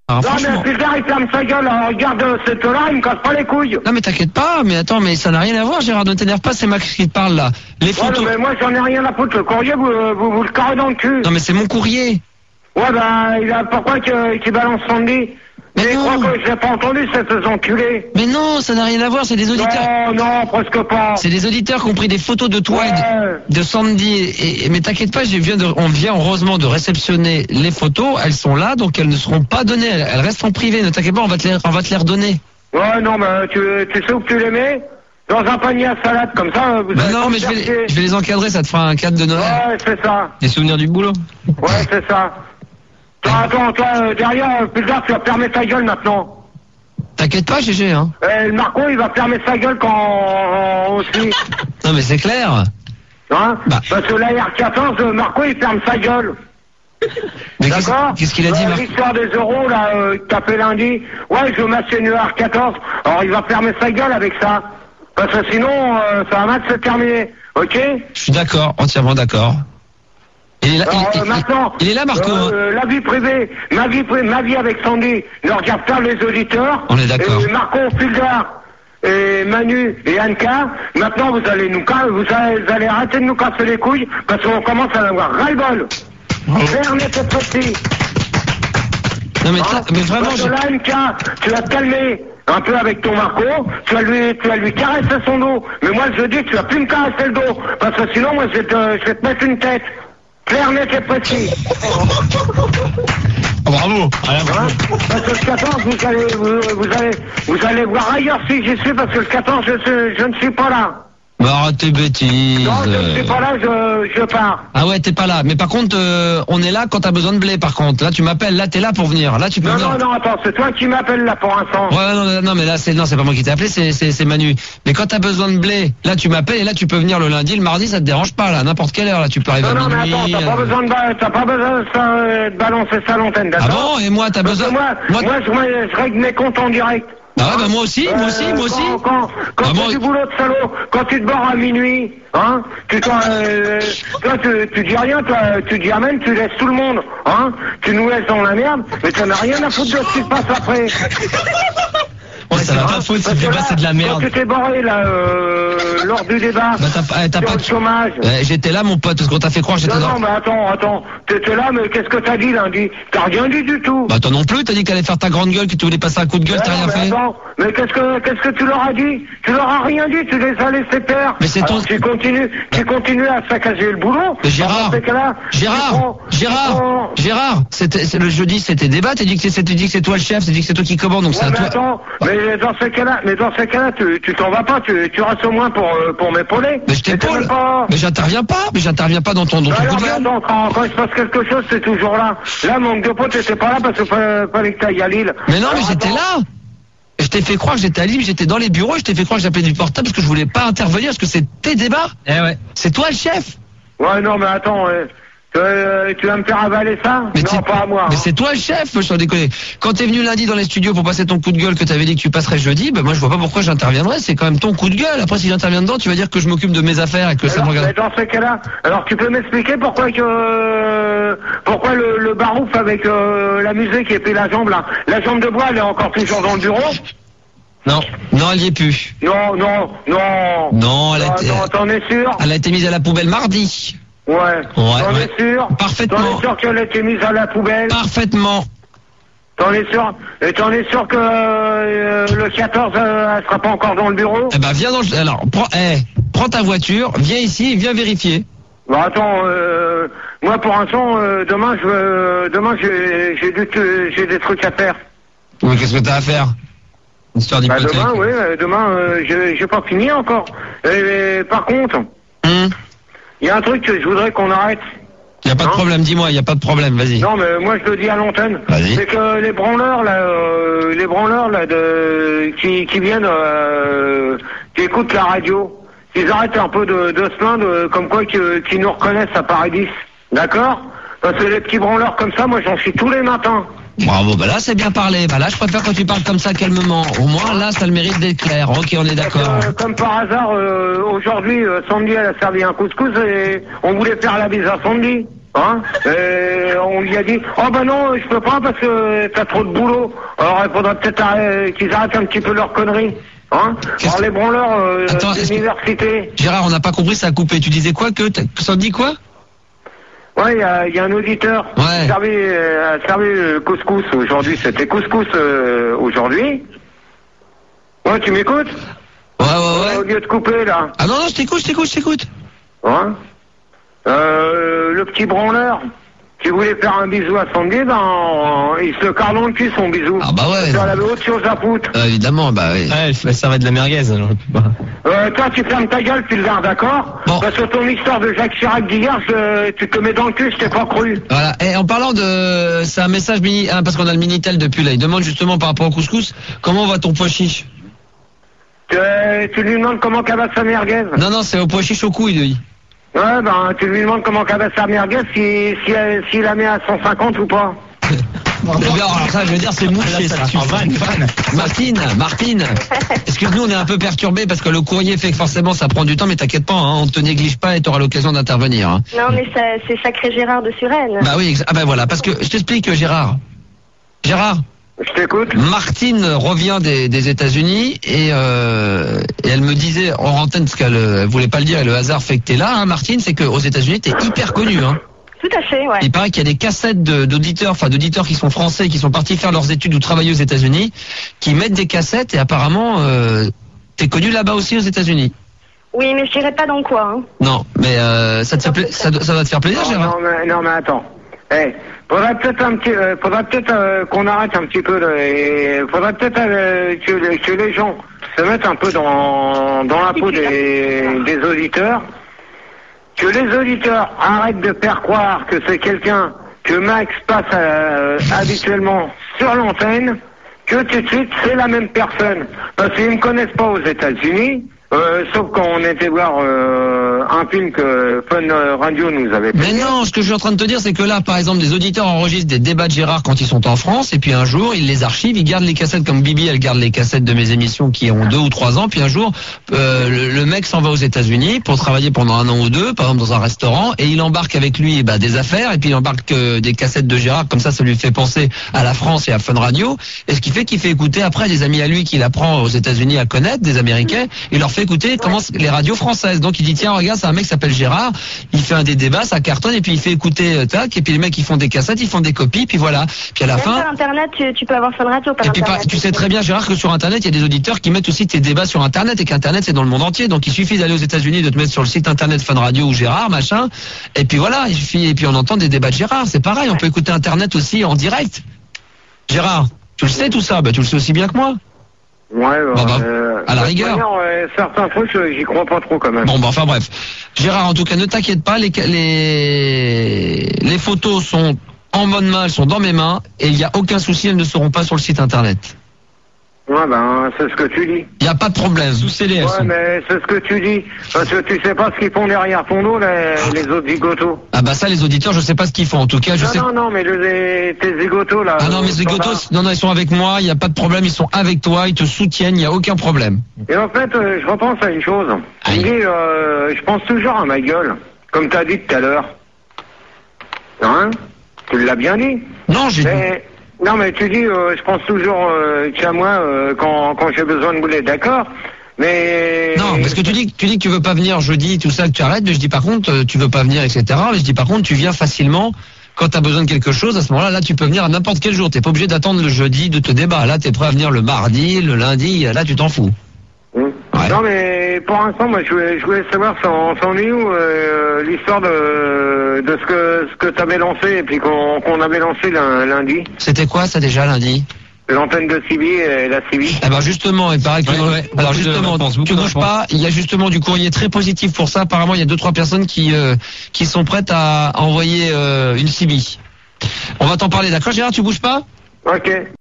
Alors, non, mais plus tard, il ferme sa gueule. Alors, regarde cette là, il me casse pas les couilles. Non, mais t'inquiète pas, mais attends, mais ça n'a rien à voir, Gérard, ne t'énerve pas, c'est Max qui te parle, là. Les photos... Ouais, mais moi, j'en ai rien à foutre. Le courrier, vous le carrez dans le cul. Non, mais c'est mon courrier. Ouais, bah, pourquoi qu'il balance Sandy? Mais non. crois que je l'ai pas entendu, cette enculée. Mais non, ça n'a rien à voir, c'est des auditeurs. Non, presque pas. C'est des auditeurs qui ont pris des photos de toi et de Sandy. Mais t'inquiète pas, on vient heureusement de réceptionner les photos. Elles sont là, donc elles ne seront pas données. Elles restent en privé. Ne t'inquiète pas, on va te les redonner. Ouais, non, mais tu sais où que tu les mets? Dans un panier à salade, comme ça, vous allez non, mais je vais les encadrer, ça te fera un cadre de Noël. Ouais, c'est ça. Des souvenirs du boulot. Ouais, c'est ça. Attends, toi, derrière, plus tard, tu vas fermer ta gueule maintenant. T'inquiète pas, GG, hein. Le Marco, il va fermer sa gueule quand aussi. Non, mais c'est clair. Hein? Bah. Parce que la R14, Marco, il ferme sa gueule. Mais d'accord? Qu'est-ce qu'il a dit, Marco? L'histoire des euros, là, que t'as fait lundi. Ouais, je veux m'acheter une R14. Alors, il va fermer sa gueule avec ça. Parce que sinon, ça va mal se terminer. Ok? Je suis d'accord, entièrement d'accord. Il est là, maintenant, il est là, Marco. la vie privée, ma vie avec Sandy, ne regarde pas les auditeurs. On est d'accord. Et Marco, Fulgar, et Manu et Anka, maintenant vous allez arrêter de nous casser les couilles parce qu'on commence à avoir ras-le-bol. Faire net petit. Non mais vraiment, parce que là, Anka, tu vas te calmer un peu avec ton Marco, tu vas lui caresser son dos. Mais moi je dis, tu vas plus me caresser le dos, parce que sinon moi je vais te mettre une tête. Clair, net et précis. Bravo. Parce que le 14, vous allez voir ailleurs si j'y suis, parce que le 14, je ne suis pas là. Bah arrête tes bêtises. Non, je ne suis pas là, je pars. Ah ouais, t'es pas là. Mais par contre, on est là quand t'as besoin de blé, par contre. Là, tu m'appelles, là, t'es là pour venir. Là, tu peux venir. Non, attends, c'est toi qui m'appelles là pour l'instant. Ouais, non, mais là, c'est pas moi qui t'ai appelé, c'est Manu. Mais quand t'as besoin de blé, là, tu m'appelles et là, tu peux venir le lundi, le mardi, ça te dérange pas, là, n'importe quelle heure, là, tu peux arriver à minuit. Non, mais attends, t'as pas besoin de balancer ça à l'antenne, d'accord? Ah bon? Et moi, t'as besoin? Moi, je règle mes comptes en direct. Ah ouais, bah moi aussi. Quand tu fais du boulot de salaud, quand tu te barres à minuit, hein, toi, tu dis rien, toi, tu dis amen, tu laisses tout le monde, hein, tu nous laisses dans la merde, mais t'en as rien à foutre de ce qui se passe après. Ouais, ça va pas foutre, si le débat c'est de la merde. Quand tu t'es barré là, lors du débat, t'as pas de chômage. J'étais là, mon pote, parce qu'on t'a fait croire que j'étais là. Non, mais attends, t'étais là, mais qu'est-ce que t'as dit lundi? T'as rien dit du tout. Bah toi non plus, t'as dit que t'allais faire ta grande gueule, que tu voulais passer un coup de gueule, t'as rien fait. Attends, mais qu'est-ce que tu leur as dit? Tu leur as rien dit, tu les as laissés faire. Mais c'est ton... Tu continues à saccager le boulot. Mais Gérard, c'était le jeudi, c'était débat, t'as dit que c'est toi le chef, t'as dit que c'est toi qui commande, donc c'est à toi. Attends, mais dans ces cas-là, tu t'en vas pas, tu restes au moins pour m'épauler. Mais je t'épaule. Mais j'interviens pas dans ton coup de gueule. Quand il se passe quelque chose, c'est toujours là. Là, manque de pote, t'étais pas là parce que fallait que t'ailles à Lille. Mais non, mais j'étais là. Je t'ai fait croire que j'étais à Lille, j'étais dans les bureaux, je t'ai fait croire que j'appelais du portable parce que je voulais pas intervenir, parce que c'est tes débats. Eh ouais. C'est toi le chef. Ouais, non, mais attends, tu vas me faire avaler ça? Mais non, pas à moi. Mais c'est toi le chef, je t'en déconne. Quand t'es venu lundi dans les studios pour passer ton coup de gueule que t'avais dit que tu passerais jeudi, bah moi je vois pas pourquoi j'interviendrais, c'est quand même ton coup de gueule. Après si j'interviens dedans, tu vas dire que je m'occupe de mes affaires et que ça me regarde. Mais dans ce cas-là, alors tu peux m'expliquer pourquoi le barouf avec la musique et puis la jambe là, la jambe de bois elle est encore toujours dans le bureau? Non, elle y est plus. Non, t'en es sûr? Elle a été mise à la poubelle mardi. Ouais. T'en es sûr? Parfaitement. T'en es sûr qu'elle a été mise à la poubelle? Parfaitement. T'en es sûr? Et t'en es sûr que le 14 elle sera pas encore dans le bureau? Eh ben viens dans le... Alors, prends ta voiture, viens ici, viens vérifier. Bah attends, moi pour l'instant, demain j'ai des trucs à faire. Mais qu'est-ce que t'as à faire? Histoire d'hypothèque. Demain, j'ai pas fini encore. Et par contre, il y a un truc que je voudrais qu'on arrête. Y a pas de problème, dis-moi, y a pas de problème, vas-y. Non, mais moi je le dis à l'antenne. Vas-y. C'est que les branleurs là qui viennent, qui écoutent la radio, ils arrêtent un peu de se plaindre, comme quoi qu'ils nous reconnaissent à Paradis. D'accord? Parce que les petits branleurs comme ça, moi j'en suis tous les matins. Bravo, bah là c'est bien parlé. Bah là je préfère quand tu parles comme ça calmement. Au moins là ça a le mérite d'être clair. Ok, on est d'accord. Comme par hasard, aujourd'hui, Sandy elle a servi un couscous et on voulait faire la bise à Sandy. Hein? On lui a dit, oh ben non, je peux pas parce que t'as trop de boulot. Alors il faudra peut-être qu'ils arrêtent un petit peu leurs conneries. Hein? Alors les branleurs d'université. Gérard, on n'a pas compris, ça a coupé. Tu disais quoi ça dit quoi? Ouais, il y a un auditeur qui a servi couscous aujourd'hui. C'était couscous aujourd'hui. Ouais, tu m'écoutes? Ouais. Au lieu de couper là. Ah non, je t'écoute. Ouais. Le petit branleur qui voulait faire un bisou à Sandy, il se carre dans le cul son bisou. Ah bah ouais. Elle avait autre chose à foutre. Évidemment, bah oui. Ouais, ça va être de la merguez. Alors, toi, tu fermes ta gueule, tu le gardes, d'accord? Bon. Parce que ton histoire de Jacques Chirac d'hier, tu te mets dans le cul, je t'ai pas cru. Voilà. Et en parlant de... C'est un message mini... parce qu'on a le Minitel depuis là. Il demande justement par rapport au couscous, comment va ton pois chiche? Tu lui demandes comment qu'elle va sa merguez? Non, c'est au pois chiche au couille, lui. Ouais, ben, tu lui demandes comment qu'elle va sa merguez, si la met à 150 ou pas. Alors ça, je veux dire, c'est mouché, ça. Martine, excuse-nous, on est un peu perturbés parce que le courrier fait que forcément ça prend du temps, mais t'inquiète pas, hein, on te néglige pas et t'auras l'occasion d'intervenir. Hein. Non, mais c'est sacré Gérard de Suresnes. Bah oui, voilà, parce que je t'explique, Gérard, je t'écoute. Martine revient des États-Unis et elle me disait en antenne, parce qu'elle voulait pas le dire et le hasard fait que t'es là, hein, Martine, c'est qu'aux États-Unis t'es hyper connue, hein. Tout à fait, ouais. Il paraît qu'il y a des cassettes d'auditeurs qui sont français, qui sont partis faire leurs études ou travailler aux États-Unis, qui mettent des cassettes et apparemment t'es connu là-bas aussi aux États-Unis. Oui, mais je dirais pas dans quoi. Hein. Non, mais ça va te faire plaisir, Gérard. Non, mais attends. Faudrait peut-être qu'on arrête un petit peu. Faudrait peut-être que les gens se mettent un peu dans la peau des auditeurs. Que les auditeurs arrêtent de faire croire que c'est quelqu'un que Max passe habituellement sur l'antenne, que tout de suite c'est la même personne. Parce qu'ils ne me connaissent pas aux États-Unis. Sauf quand on était voir un film que Fun Radio nous avait fait. Mais non, ce que je suis en train de te dire, c'est que là, par exemple, des auditeurs enregistrent des débats de Gérard quand ils sont en France, et puis un jour, ils les archivent, ils gardent les cassettes comme Bibi, elle garde les cassettes de mes émissions qui ont 2 ou 3 ans, puis un jour, le mec s'en va aux États-Unis pour travailler pendant 1 an ou 2, par exemple dans un restaurant, et il embarque avec lui des affaires, et puis il embarque des cassettes de Gérard, comme ça lui fait penser à la France et à Fun Radio, et ce qui fait qu'il fait écouter après des amis à lui qu'il apprend aux États-Unis à connaître, des Américains, il leur fait écouter les radios françaises. Donc il dit tiens regarde, c'est un mec qui s'appelle Gérard, il fait des débats, ça cartonne et puis il fait écouter tac et puis les mecs ils font des cassettes, ils font des copies puis voilà. Puis à la fin par internet tu peux avoir Fun Radio par et puis internet. Tu sais très bien Gérard que sur internet il y a des auditeurs qui mettent aussi tes débats sur internet et qu'internet c'est dans le monde entier. Donc il suffit d'aller aux États-Unis, de te mettre sur le site internet Fun Radio ou Gérard machin et puis voilà, il suffit et puis on entend des débats de Gérard, c'est pareil, on peut écouter internet aussi en direct. Gérard, tu le sais tout ça, tu le sais aussi bien que moi. Ouais, à la rigueur. Certains trucs, j'y crois pas trop quand même. Bon, enfin bref. Gérard, en tout cas, ne t'inquiète pas, les photos sont en bonne main, elles sont dans mes mains, et il n'y a aucun souci, elles ne seront pas sur le site internet. Ouais, c'est ce que tu dis. Il n'y a pas de problème, sous scellé. Ouais, mais c'est ce que tu dis. Parce que tu sais pas ce qu'ils font derrière ton dos, les autres zigotos. Ah ça, les auditeurs, je sais pas ce qu'ils font. En tout cas, Non, mais tes zigotos, là. Ah non, mes zigotos, non, ils sont avec moi, il n'y a pas de problème, ils sont avec toi, ils te soutiennent, il n'y a aucun problème. Et en fait, je repense à une chose. Je pense toujours à ma gueule, comme t'as dit tout à l'heure. Hein? Tu l'as bien dit. Non, j'ai dit. Non, mais tu dis, je pense toujours qu'à moi quand j'ai besoin de bouler, d'accord. Mais non, parce que tu dis que tu veux pas venir jeudi, tout ça, que tu arrêtes. Mais je dis par contre, tu veux pas venir, etc. Mais je dis par contre, tu viens facilement quand tu as besoin de quelque chose. À ce moment-là, là, tu peux venir à n'importe quel jour. T'es pas obligé d'attendre le jeudi de te débat. Là, t'es prêt à venir le mardi, le lundi. Là, tu t'en fous. Ouais. Non, mais pour l'instant, moi, je voulais savoir c'en est où l'histoire de ce que t'avais lancé et puis qu'on avait lancé lundi. C'était quoi ça déjà lundi? L'antenne de Cibi et la Cibi. Justement, il paraît que alors justement, tu bouges pas, il y a justement du courrier très positif pour ça. Apparemment, il y a 2-3 personnes qui sont prêtes à envoyer une Cibi. On va t'en parler, d'accord Gérard, tu bouges pas? Ok.